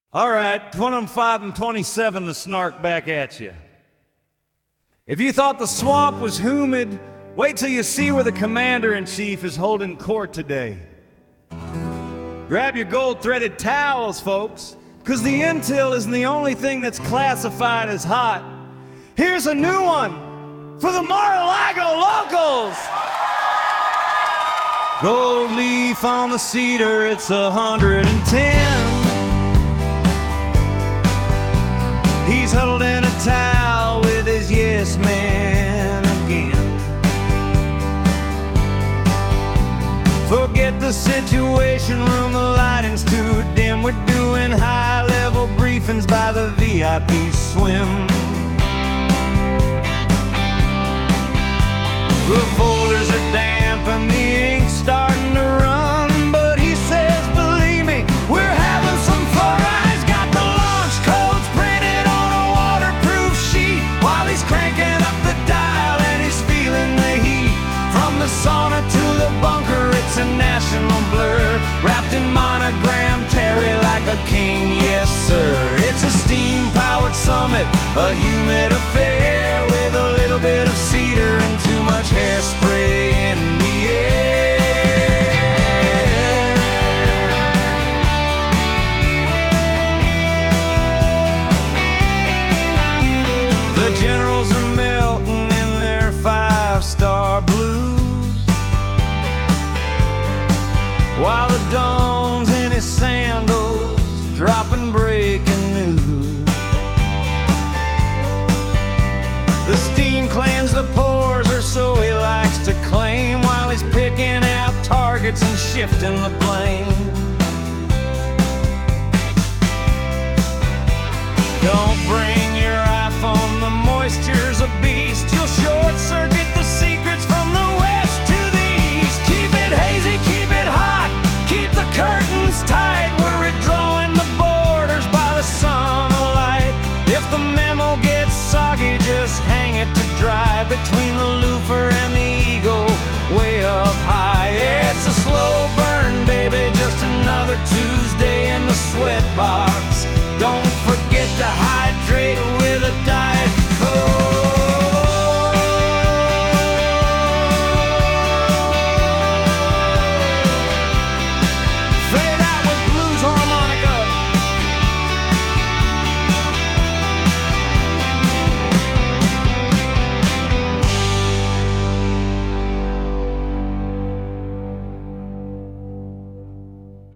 All right, 25 and 27 to snark back at you. If you thought the swamp was humid, wait till you see where the commander-in-chief is holding court today. Grab your gold-threaded towels, folks, because the intel isn't the only thing that's classified as hot. Here's a new one for the Mar-a-Lago locals. Gold leaf on the cedar, it's 110. He's huddled in a towel with his yes man again. Forget the situation room, the lighting's too dim. We're doing high-level briefings by the VIP swim. The folders are damp and the ink's starting to run, but he says, believe me, we're having some fun. He's got the launch codes printed on a waterproof sheet while he's cranking up the dial and he's feeling the heat. From the sauna to the bunker, it's a national blur, wrapped in monogram Terry like a king, yes sir. It's a steam-powered summit, a humid affair with a little bit of cedar and too much hairspray in the air. The generals are melting in their five-star blues, while the Don's in his sandals dropping breaking news. The steam cleans the pores, or so he likes to claim, while he's picking out targets and shifting the blame. Don't bring your iPhone, the moisture's a beast. You'll short-circuit the secrets from the west to the east. Keep it hazy, keep it hot, keep the curtains tight. We're redrawing the borders by the sunlight. If the memo gets soggy, just hang it to dry between the loofah and the eagle way up high. It's a slow burn, baby, just another Tuesday in the sweat bar.